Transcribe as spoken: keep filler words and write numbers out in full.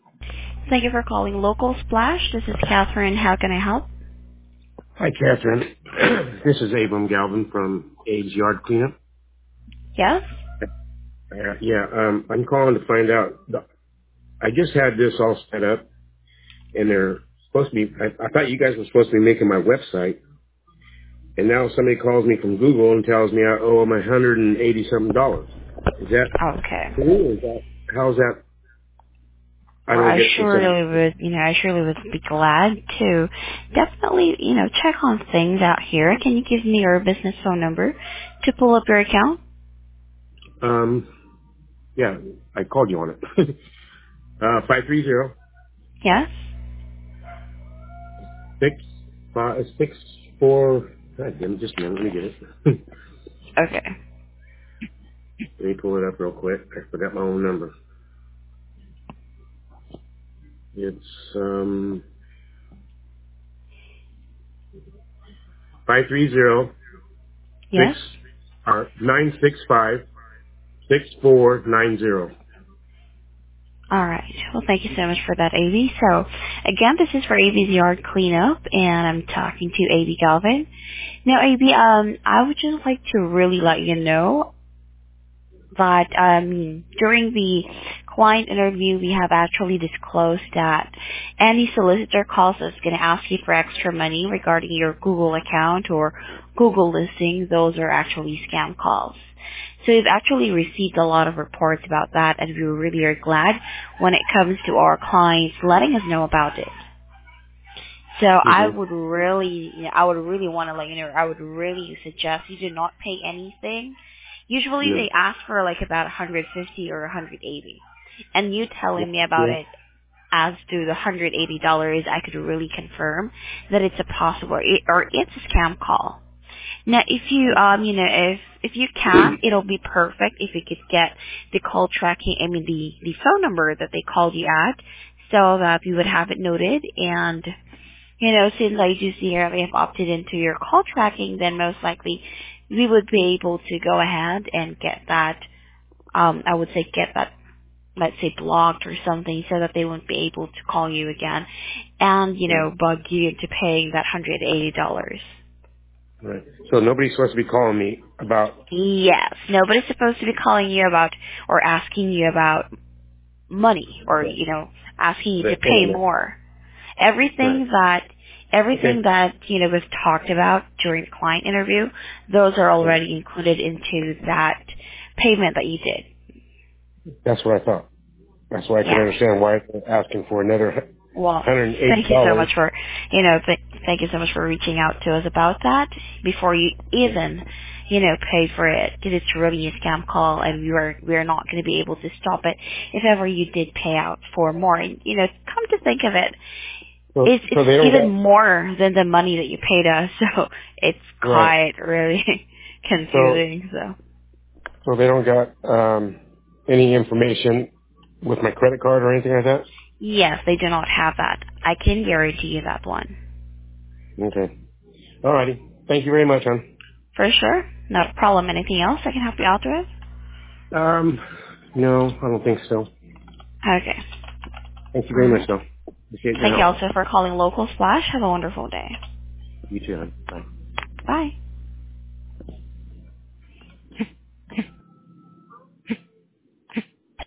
Thank you for calling Local Splash. This is Catherine. How can I help? Hi, Catherine. This is Abram Galvin from Abe's Yard Cleanup. Yes? Uh, yeah, um, I'm calling to find out. The, I just had this all set up, and they're supposed to be. I, I thought you guys were supposed to be making my website, and now somebody calls me from Google and tells me I owe them one hundred and eighty something dollars. Is that Okay. true? Is that how's that? I Well, don't I get. It's surely a would, you know, I surely would be glad to definitely, you know, check on things out here. Can you give me your business phone number to pull up your account? um. Yeah, I called you on it. uh, five three zero Yes? six five six four. God damn, just a minute. Let me get it. Okay. Let me pull it up real quick. I forgot my own number. It's um five three zero six Yes? uh nine six five six four nine zero. All right. Well, thank you so much for that, A B. So, again, this is for A B's Yard Cleanup, and I'm talking to A B Galvin. Now, A B, um, I would just like to really let you know that um, during the client interview, we have actually disclosed that any solicitor calls us going to ask you for extra money regarding your Google account or Google listing. Those are actually scam calls. So we've actually received a lot of reports about that, and we really are glad when it comes to our clients letting us know about it. So I Mhm. would really, you know, I would really want to let you know, I would really suggest you do not pay anything. Usually Yeah. they ask for like about one hundred fifty or one hundred eighty. And you telling me about Yeah. it as to the one hundred eighty dollars, I could really confirm that it's a possible, or it's a scam call. Now, if you, um, you know, if if you can, it'll be perfect if you could get the call tracking, I mean, the the phone number that they called you at, so that we would have it noted. And you know, since I do see here they have opted into your call tracking, then most likely we would be able to go ahead and get that. Um, I would say get that, let's say, blocked or something, so that they won't be able to call you again, and you Right. know, bug you into paying that one hundred eighty dollars. Right. So nobody's supposed to be calling me about Yes, nobody's supposed to be calling you about or asking you about money or, the, you know, asking you the to pay internet. more. Right. Everything that, everything Okay. that, you know, we've talked about during the client interview, those are Right. already included into that payment that you did. That's what I thought. That's why I could Yeah. understand why they're asking for another Well, hundred and eighty thank you so dollars. much for, you know, th- thank you so much for reaching out to us about that before you even, you know, pay for it, because it's really a scam call, and we are we are not going to be able to stop it if ever you did pay out for more. And you know, come to think of it, So it's it's so they don't even got more than the money that you paid us, so it's right. quite really So confusing. So so they don't got um any information with my credit card or anything like that? yes, they do not have that. I can guarantee you that one Okay. Alrighty. Thank you very much, hon. for sure. Not a problem. Anything else I can help you out with? Um, no, I don't think so. Okay. Thank you All very much, right. though. Appreciate your Thank you help. also for calling Local Splash. Have a wonderful day. You too, hon. Bye. Bye.